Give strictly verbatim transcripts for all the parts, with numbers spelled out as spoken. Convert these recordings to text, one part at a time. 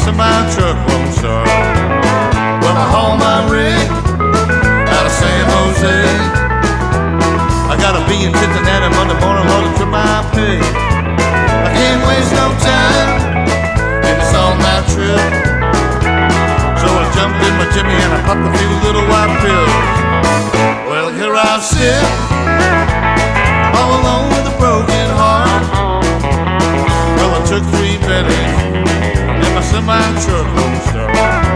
semi-truck won't start. Well, I haul my rig out of San Jose. I gotta be in Cincinnati Monday morning, loaded to my pay. I can't waste no time in this all-night trip. So I jumped in my Jimmy and I popped a few little white pills. Well, here I sit, all alone with a broken heart. Well, I took three pennies and my semi-truck won't start.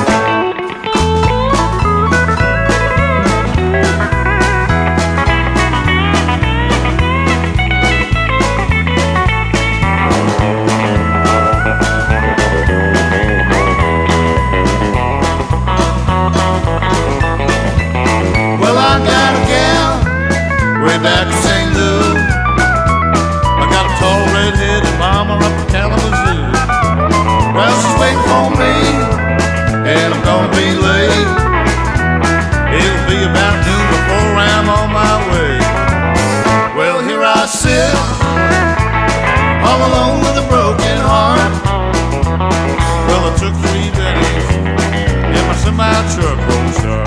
Back to Saint Louis, I got a tall red-headed mama up in Kalamazoo. Well, she's waiting for me, and I'm gonna be late. It'll be about noon before I'm on my way. Well, here I sit, all alone with a broken heart. Well, I took three pennies, and my semi-truck won't start.